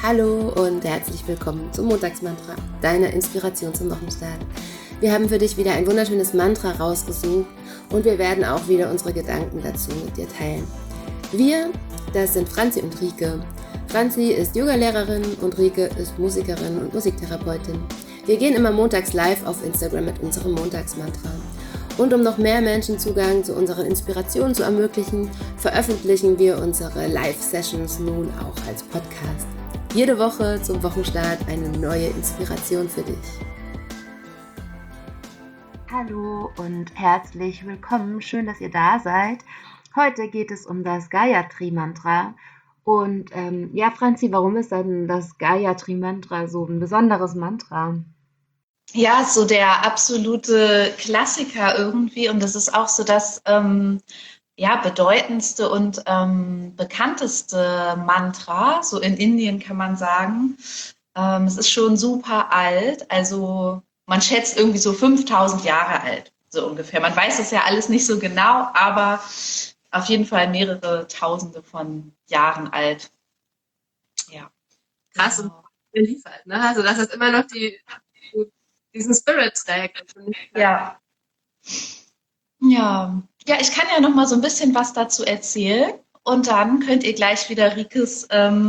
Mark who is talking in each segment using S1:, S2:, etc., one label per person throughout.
S1: Hallo und herzlich willkommen zum Montagsmantra, deiner Inspiration zum Wochenstart. Wir haben für dich wieder ein wunderschönes Mantra rausgesucht und wir werden auch wieder unsere Gedanken dazu mit dir teilen. Wir, das sind Franzi und Rike. Franzi ist Yogalehrerin und Rike ist Musikerin und Musiktherapeutin. Wir gehen immer montags live auf Instagram mit unserem Montagsmantra. Und um noch mehr Menschen Zugang zu unseren Inspirationen zu ermöglichen, veröffentlichen wir unsere Live-Sessions nun auch als Podcast. Jede Woche zum Wochenstart eine neue Inspiration für dich.
S2: Hallo und herzlich willkommen. Schön, dass ihr da seid. Heute geht es um das Gayatri-Mantra. Und Franzi, warum ist denn das Gayatri-Mantra so ein besonderes Mantra?
S3: Ja, so der absolute Klassiker irgendwie. Und das ist auch so das bedeutendste und bekannteste Mantra. So in Indien kann man sagen. Es ist schon super alt. Also man schätzt irgendwie so 5000 Jahre alt, so ungefähr. Man weiß es ja alles nicht so genau, aber auf jeden Fall mehrere Tausende von Jahren alt. Ja.
S4: Krass und überliefert, ne? Also dass es immer noch diesen Spirit trägt.
S3: Ja. Ja. Ja, ich kann ja noch mal so ein bisschen was dazu erzählen und dann könnt ihr gleich wieder Rikes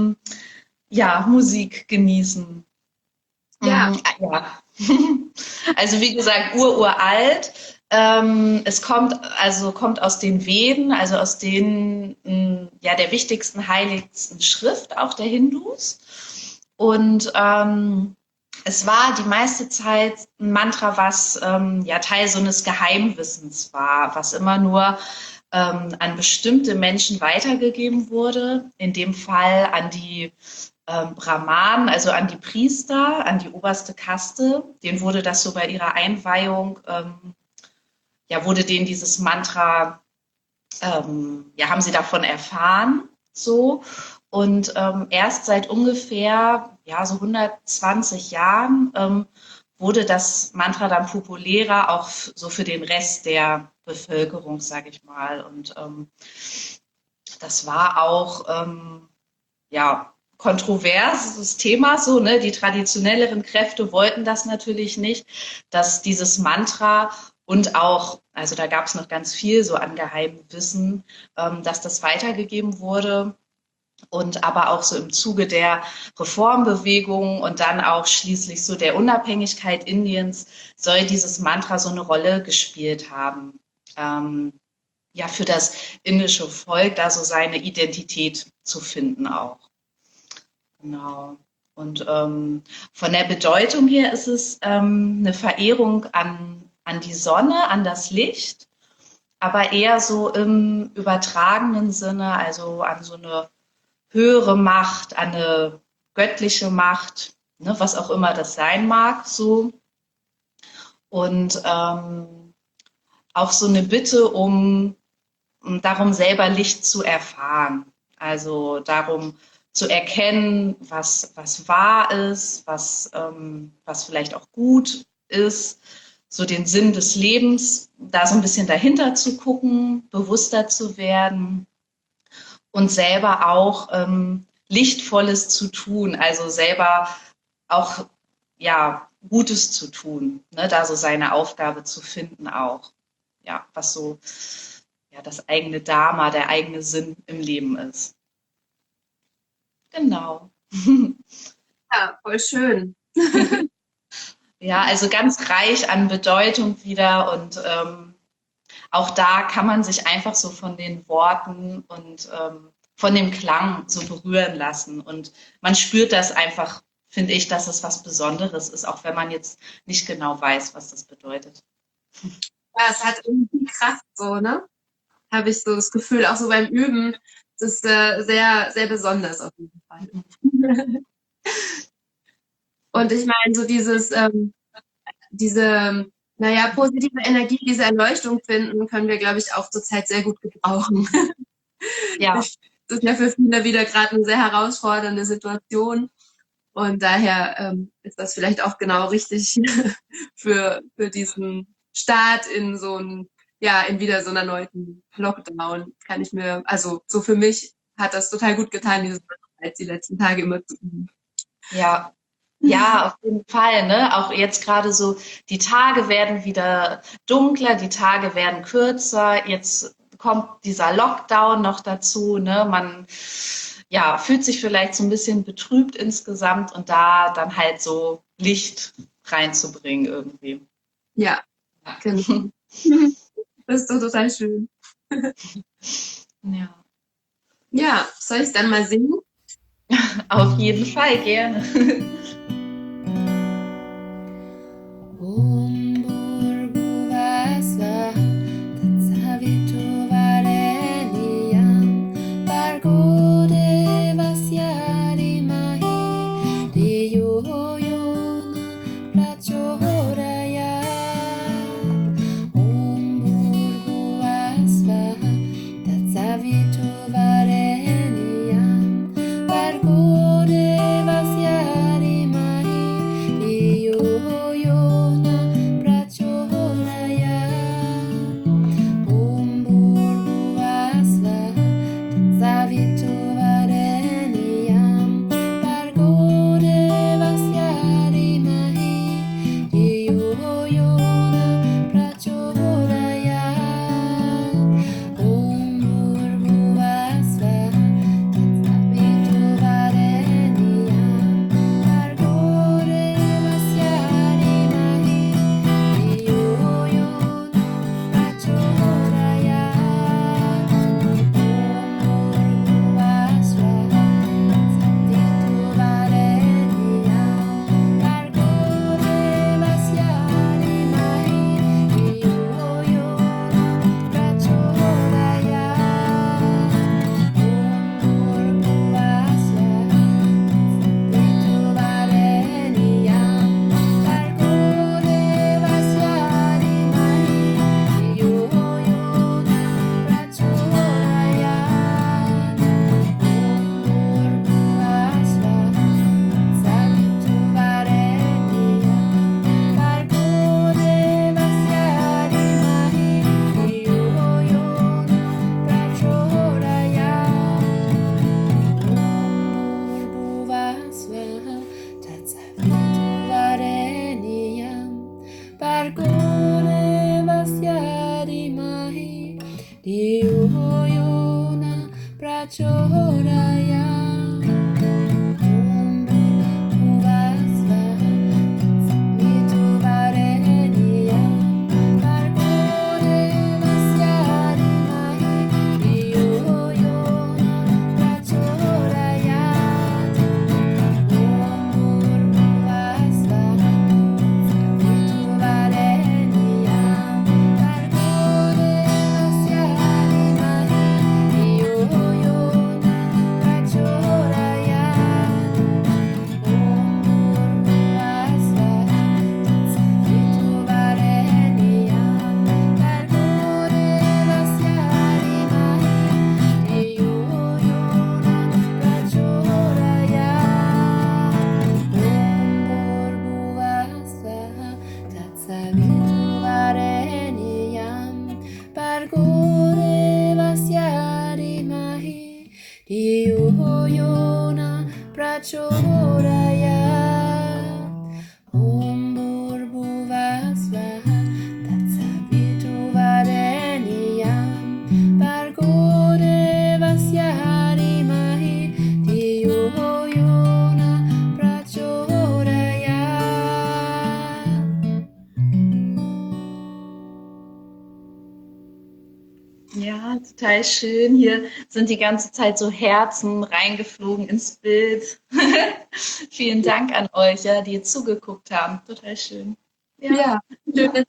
S3: Musik genießen.
S4: Ja.
S3: Ja. Also wie gesagt, uralt. Es kommt aus den Veden, also aus den der wichtigsten, heiligsten Schrift auch der Hindus. Und es war die meiste Zeit ein Mantra, was Teil so eines Geheimwissens war, was immer nur an bestimmte Menschen weitergegeben wurde. In dem Fall an die Brahmanen, also an die Priester, an die oberste Kaste. Denen wurde das so bei ihrer Einweihung, wurde denen dieses Mantra, haben sie davon erfahren, so. Und erst seit ungefähr so 120 Jahren wurde das Mantra dann populärer, auch so für den Rest der Bevölkerung, sage ich mal. Und das war auch kontroverses Thema, so, ne? Die traditionelleren Kräfte wollten das natürlich nicht, dass dieses Mantra und auch, also da gab es noch ganz viel so an geheimem Wissen, dass das weitergegeben wurde. Und aber auch so im Zuge der Reformbewegung und dann auch schließlich so der Unabhängigkeit Indiens soll dieses Mantra so eine Rolle gespielt haben. Für das indische Volk da so seine Identität zu finden auch. Genau. Und von der Bedeutung her ist es eine Verehrung an die Sonne, an das Licht, aber eher so im übertragenen Sinne, also an so eine höhere Macht, an eine göttliche Macht, ne, was auch immer das sein mag, so. Und auch so eine Bitte darum, selber Licht zu erfahren. Also darum zu erkennen, was wahr ist, was vielleicht auch gut ist, so den Sinn des Lebens, da so ein bisschen dahinter zu gucken, bewusster zu werden und selber auch Lichtvolles zu tun, also selber auch Gutes zu tun, ne, da so seine Aufgabe zu finden auch, was so das eigene Dharma, der eigene Sinn im Leben ist. Genau.
S4: Ja, voll schön.
S3: Ja, also ganz reich an Bedeutung wieder und auch da kann man sich einfach so von den Worten und von dem Klang so berühren lassen und man spürt das einfach, finde ich, dass es was Besonderes ist, auch wenn man jetzt nicht genau weiß, was das bedeutet.
S4: Ja, es hat irgendwie Kraft so, ne? Habe ich so das Gefühl, auch so beim Üben, es ist sehr, sehr besonders auf jeden Fall. Und ich meine, so diese positive Energie, diese Erleuchtung finden, können wir, glaube ich, auch zurzeit sehr gut gebrauchen.
S3: Ja.
S4: Das ist ja für viele wieder gerade eine sehr herausfordernde Situation. Und daher ist das vielleicht auch genau richtig für diesen Start in so ein, in wieder so einer neuen Lockdown. Also so für mich hat das total gut getan, die letzten Tage immer zu üben.
S3: Ja. Ja, auf jeden Fall, ne? Auch jetzt gerade so, die Tage werden wieder dunkler, die Tage werden kürzer. Jetzt kommt dieser Lockdown noch dazu, ne? Man, ja, fühlt sich vielleicht so ein bisschen betrübt insgesamt und da dann halt so Licht reinzubringen irgendwie.
S4: Ja, genau. Das ist doch total schön.
S3: Ja,
S4: Ja, soll ich dann mal singen?
S3: auf jeden Fall gerne. Ja, total schön. Hier sind die ganze Zeit so Herzen reingeflogen ins Bild. Vielen Dank an euch, ja, die zugeguckt haben. Total schön.
S4: Ja, schön.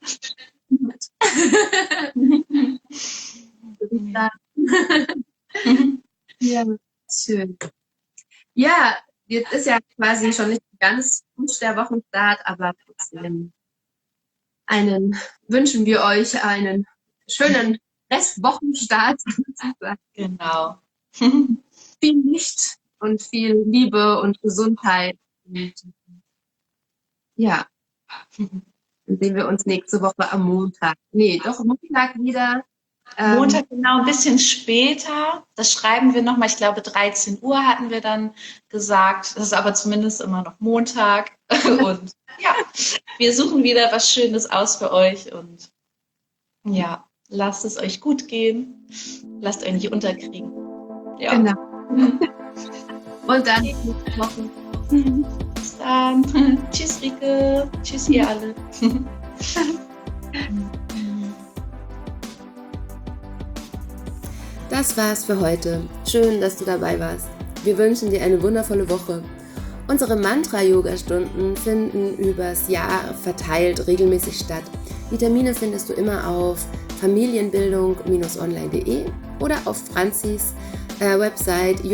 S4: Ja, schön. Ja, jetzt ist ja quasi schon nicht ganz frisch der Wochenstart, aber trotzdem wünschen wir euch einen schönen Restwochenstart sozusagen.
S3: Genau.
S4: Viel Licht und viel Liebe und Gesundheit. Und ja, dann sehen wir uns nächste Woche am Montag. Nee, doch am Montag wieder
S3: Montag genau ein bisschen später. Das schreiben wir nochmal. Ich glaube, 13 Uhr hatten wir dann gesagt. Das ist aber zumindest immer noch Montag. Und ja, wir suchen wieder was Schönes aus für euch. Und ja, lasst es euch gut gehen. Lasst euch nicht unterkriegen. Ja.
S4: Genau. Und dann nächste Woche.
S3: Bis dann. Tschüss, Rike. Tschüss, ihr alle.
S1: Das war's für heute. Schön, dass du dabei warst. Wir wünschen dir eine wundervolle Woche. Unsere Mantra-Yoga-Stunden finden übers Jahr verteilt regelmäßig statt. Die Termine findest du immer auf familienbildung-online.de oder auf Franzis Website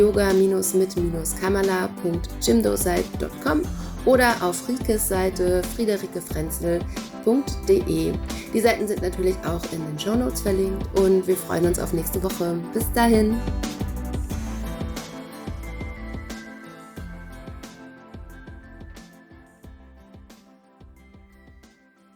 S1: yoga-mit-kamala.jimdosite.com oder auf Rikes Seite friederikefrenzel.de. Die Seiten sind natürlich auch in den Shownotes verlinkt und wir freuen uns auf nächste Woche. Bis dahin!